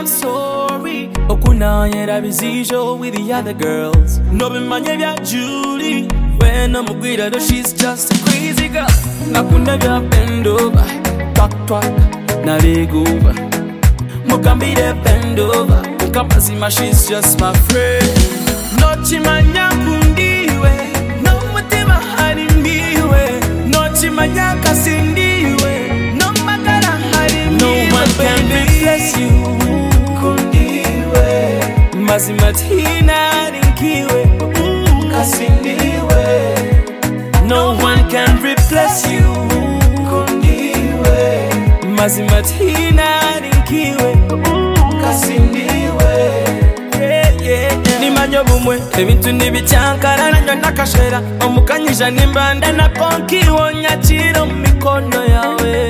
love story. Okuna yera bizijo with the other girls. No be manye bya Julie. When I'm with her, she's just a crazy girl. Nakunda bya bend over, twak twak, na leg over. Mukambi de bend over, mukamazima she's just my friend. No chimanya kundiwe, no mutima harimbiwe. No chimanya kasindiwe, no makara harimbiwe. No one can replace you, kundiwe. Mazima tina rinkiwe, kasindiwe. No one can replace you, kundiwe. Mazima tina rinkiwe, kasindiwe. Nimanyo bumwe ebintu nibicyankara nanyo nakashera omukanyija nimbanda na konki wonyakira mikono yawe.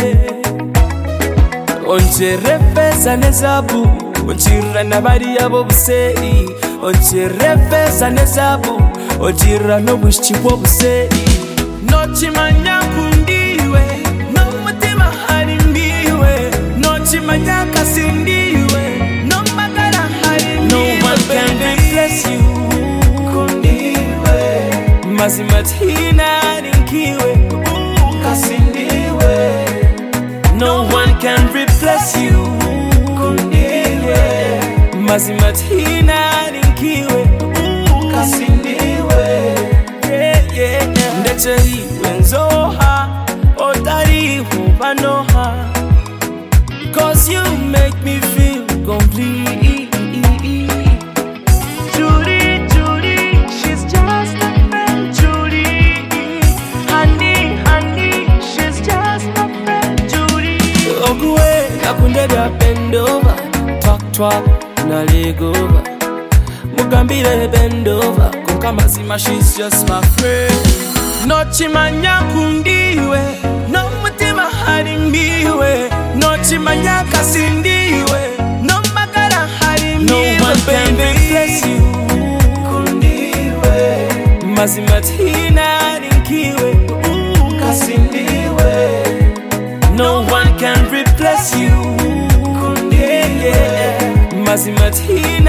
Onjere pesa nezabu onjira nabari abo buseri. Onjere pesa nezabu onjira no bushiki bwo buseri. No chimanya kundiwe, no mutima harimbiwe. No chimanya kasindiwe, no magara harimbiwe. No one can replace you, kundiwe. Mazima tina rinkiwe, kasindiwe. No one can replace you, kundiwe. Mazima tina rinkiwe, kasindiwe. Ndetse iwe nzoha otari hubanoha. Cause you make me feel complete. Julie, Julie, she's just a friend. Julie, honey, honey, she's just a friend. Julie. Ogwe, nakunde da bend over, twak twak, na leg over. Mugambire bend over, kukamazima she's just my friend. No chimanya kundiwe, no mutima harimbiwe. No chimanya kasindiwe, no magara harimbiwe. No one can replace you, kundiwe. Mazima tina rinkiwe, kasindiwe. No one can replace you, kundiwe. Mazima tina